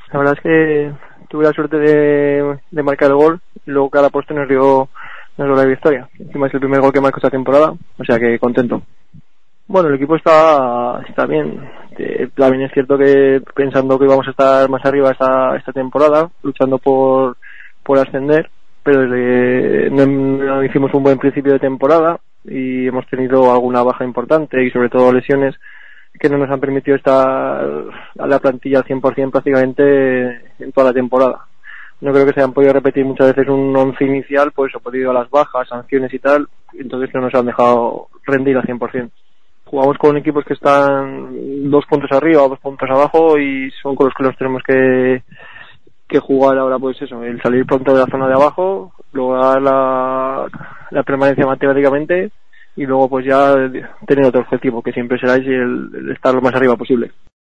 La verdad es que tuve la suerte de marcar el gol, y luego cada puesto nos dio la victoria. Encima es el primer gol que marco esta temporada, o sea que contento. Bueno, el equipo está bien. También es cierto que pensando que íbamos a estar más arriba esta temporada, luchando por ascender, pero no hicimos un buen principio de temporada y hemos tenido alguna baja importante y sobre todo lesiones que no nos han permitido estar a la plantilla al 100% prácticamente en toda la temporada. No creo que se hayan podido repetir muchas veces un once inicial, pues ha podido a las bajas, sanciones y tal, entonces no nos han dejado rendir al 100%. Jugamos con equipos que están 2 puntos arriba o 2 puntos abajo y son con los que nos tenemos que jugar ahora, pues eso, el salir pronto de la zona de abajo, lograr la permanencia matemáticamente y luego pues ya tener otro objetivo que siempre será el estar lo más arriba posible.